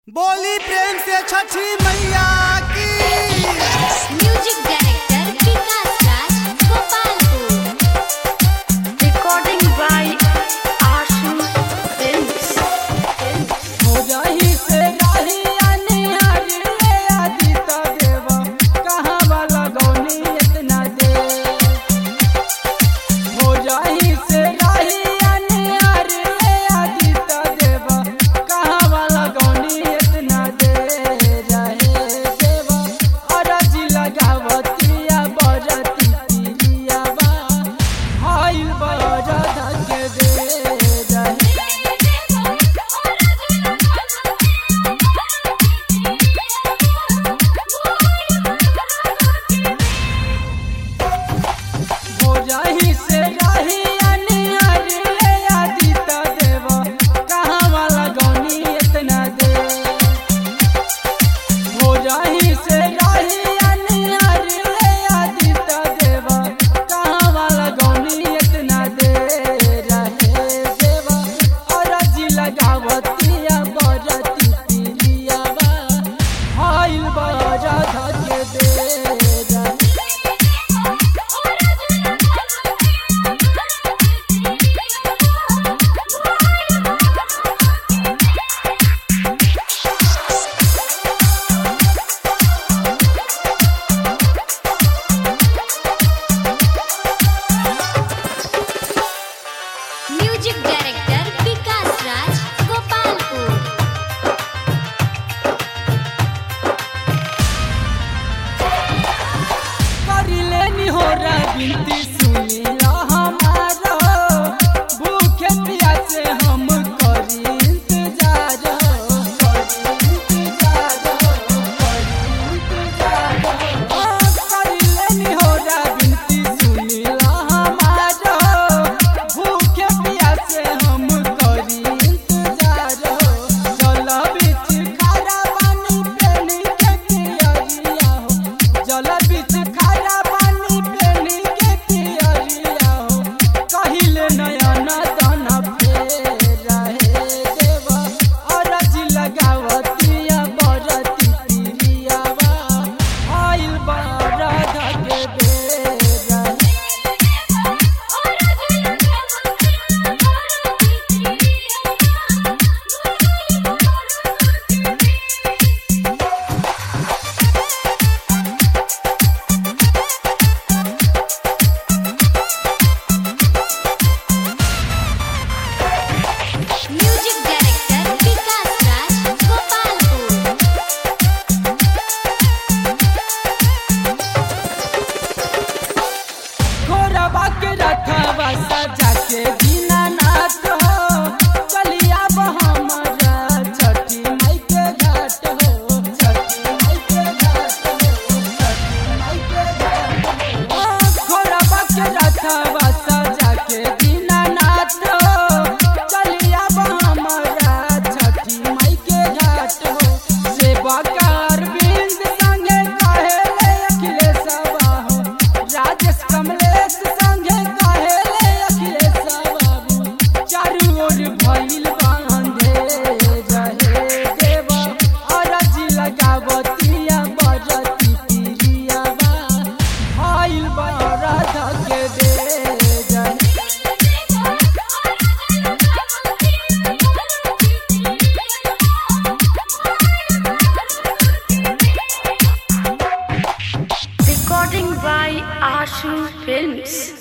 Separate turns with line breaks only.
बोली प्रेम से छठी मैया की।
Music director Vikas Raj Gopalpur.
Recording by Ashu Films.
हो जाही से राही अनिहार ले आदि तो देव कहाँ वाला गौनी इतना दे। हो जाही से राही अनिहार ले आदि तो देव कहाँ वाला गौनी इतना दे रहे देव। अरज लगावतिया बरती पिरिया बा हाइल बरद के दे रहे। हो जाही से राही अनिहार ले आदि तो देव कहाँ वाला गौनी इतना दे। हो जाही से राही अनिहार ले आदि तो देव कहाँ वाला गौनी इतना दे रहे देव। अरज लगावतिया बरती पिरिया बा हाइल बरद के दे रहे।
Music director Vikas Raj Gopalpur.
करिले निहोरा बिनती सुनिला हमारा भूखे प्यासे हम करी इंतजार करिले निहोरा बिनती सुनिला हमारा भूखे प्यासे हम करी इंतजार। जल बीच खारा पानी पेनी के पियरिया हो। जल बीच खारा पानी पेनी के पियरिया हो। कहिले नयन दन फेर रहे देव। अरज लगावतिया बरती पिरिया बा आइल बरद के दे रहे।
Music director Vikas Raj Gopalpur.
घोरबा के रखवा सजा के दीनानाथ हो। चलिया हमरा छठी माई के घाट हो। छठी माई के घाट हो। छठी माई के घाट हो। घोरबा के रखवा सजा के दीनानाथ हो। चलिया हमरा छठी माई के घाट हो। सेवाकार बिंद संगे कहेले अखिलेशवा हो। राजेश कमलेश संगे कहेले अखिलेश बाबू। चारू ओर भइल बांधे रहे देव। अरज लगावतिया बरती पिरिया बा हाइल बरद के दे रहे।
Recording by Ashu films.